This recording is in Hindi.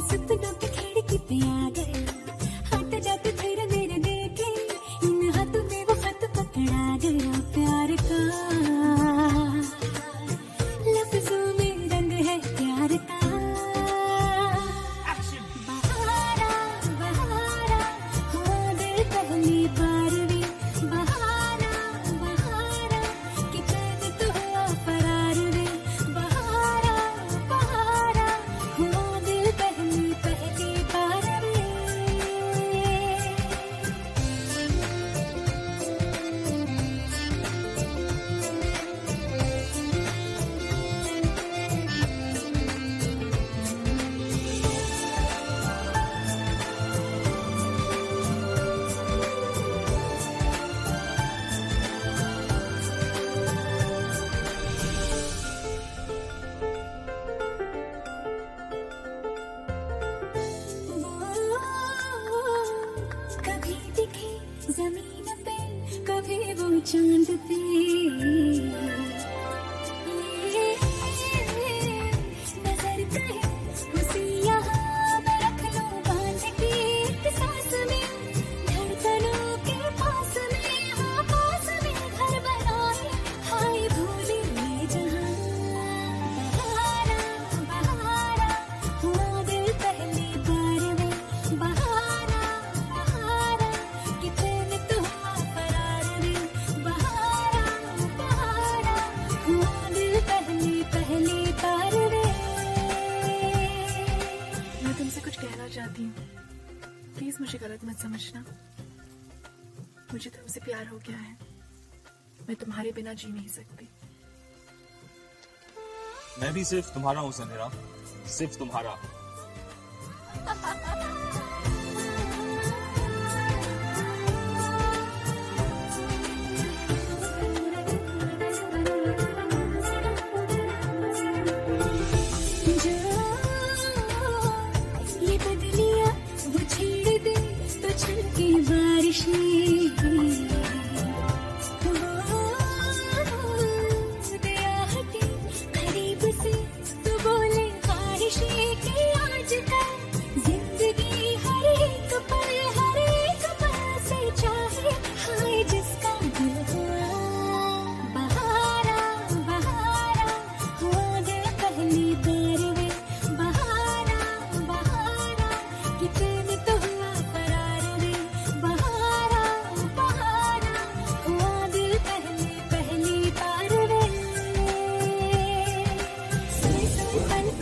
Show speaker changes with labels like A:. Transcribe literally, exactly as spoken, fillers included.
A: सपनों की खिड़की पे आ गए, हट जाते फिर मेरे देखे, इन हाथों में वो खत पकड़ा गया प्यार का, लफ्जों में रंग है प्यार का। बहारा बहारा हुआ दिल पहली बार वे, बहारा बहारा कि चैन तो हुआ फरार वे, बहारा बहारा हुआ दिल पहली पहली बार वे। कभी दिखे जमीन पे, कभी वो चांद पे, नजर कहे उसी यहाँ मैं रख लूं बांध के एक सांस में, धड़कनों के पास में, हाँ पास में घर बनाए, हाय भूले ये जहां। बहारा बहारा हुआ दिल पहली बार में, बहारा बहारा कि चैन तो हुआ फरार रे, बहारा बहारा हुआ दिल पहली पहली बार रे।
B: मैं तुमसे कुछ कहना चाहती हूँ, प्लीज मुझे गलत मत समझना। मुझे तुमसे प्यार हो गया है, मैं तुम्हारे बिना जी नहीं सकती।
C: मैं भी सिर्फ तुम्हारा हूँ समीरा, सिर्फ तुम्हारा।
A: जो ये बदलियां वो छेड़ दे तो छलके बारिशें, दया हटे करीब से तो बोले ख्वाहिशें कि आजकल जिंदगी हर एक पल हर एक पल से चाहे, हाय जिसका दिल हुआ। बहारा बहारा हुआ दिल पहली बार वे, बहारा बहारा कि चैन तो हुआ फरार रे, बहारा बहारा हुआ दिल पहली पहली बार वे। सोए सोए पल